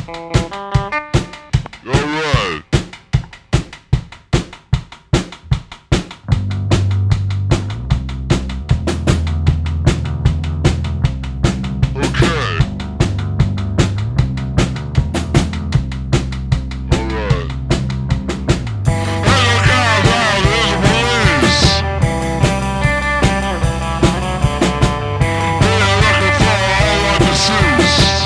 Alright. Okay. Alright. Hey, look out, wow, there's the police. They're looking for all our deceased.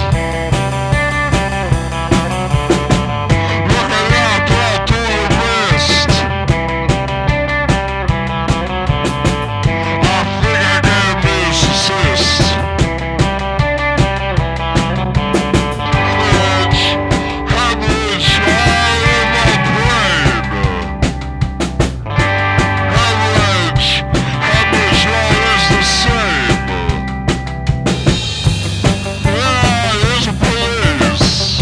Looking out, all through the wrist. I think I got a musicist. Hemorrhage all in my brain. Hemorrhage all is the same. Yeah, there's a police.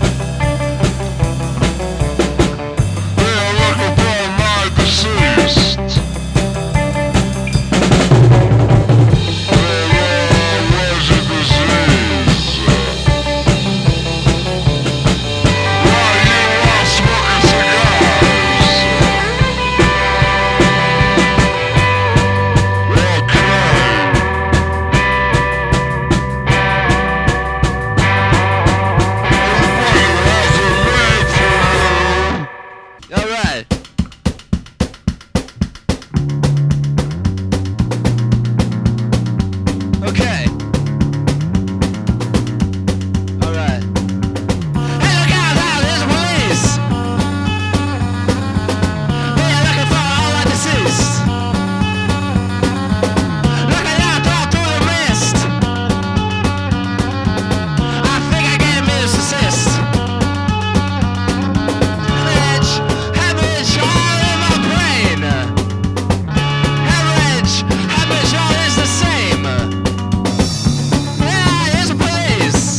They're looking for my deceased. Where's your disease? Why you all smoking cigars? Okay. Alright. Okay. Alright. Hey, look out, now, there's the police! They're looking for all our deceased. Looking out all through the mist. I think I got a musicist. Hemorrhage all in my brain. Hemorrhage all is the same. Yeah, here's the police.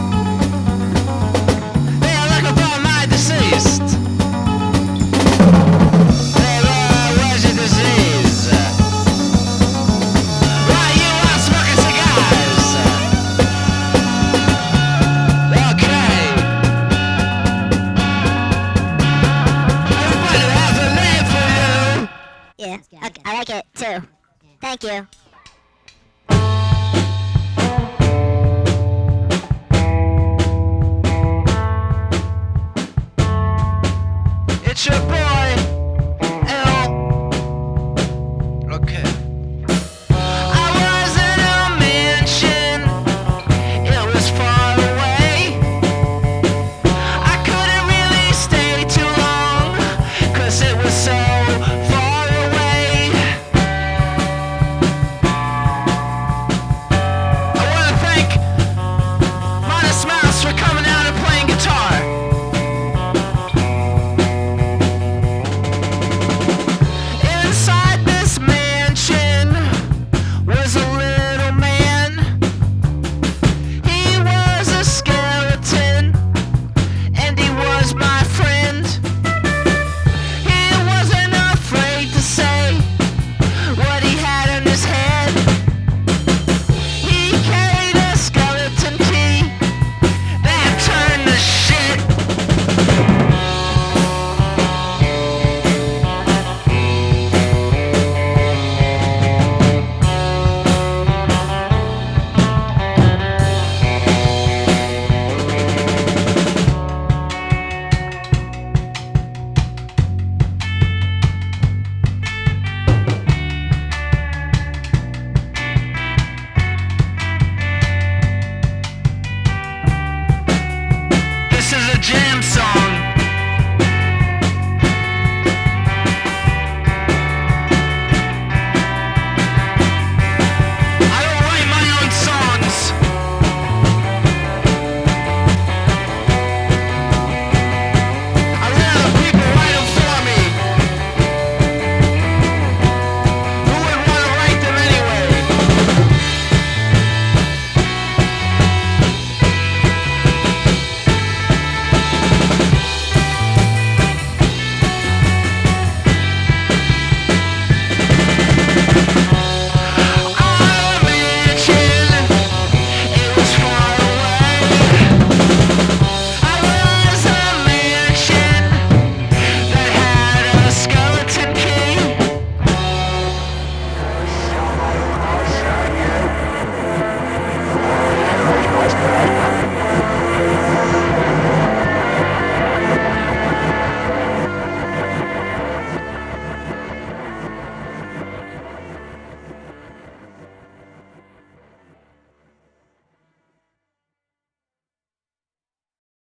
They are looking for my deceased. Where's your disease? Why you are smoking cigars? Okay. Everybody has a name for you. Yeah, I like it too. Thank you.